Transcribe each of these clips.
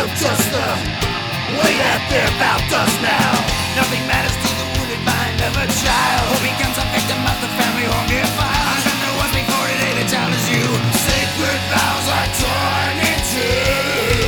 still just the way that they're about us now. Nothing matters to the wounded mind of a child who becomes a victim of the family home file. I've been there once before today to challenge you. Sacred vows are torn in two.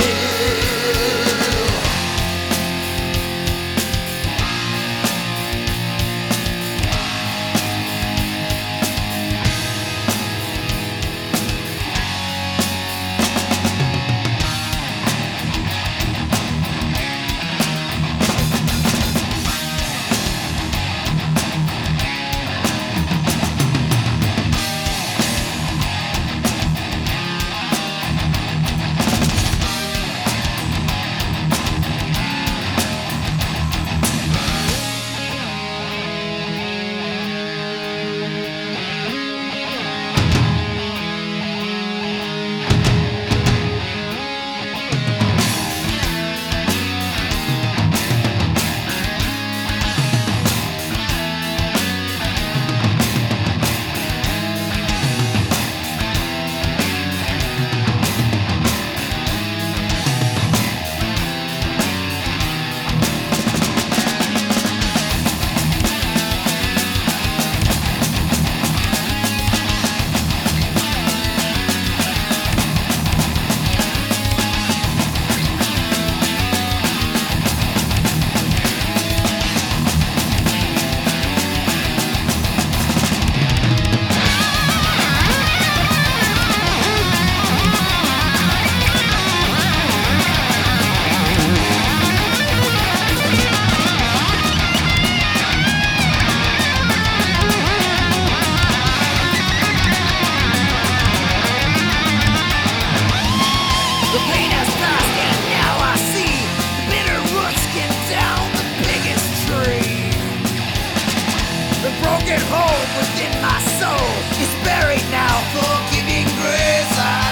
Broken hole within my soul is buried now, forgiving grace I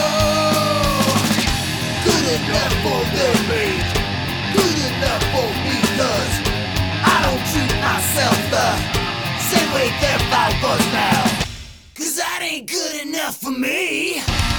know. Good enough for their mate, good enough for me, cause I don't treat myself the same way their fight was now. Cause that ain't good enough for me.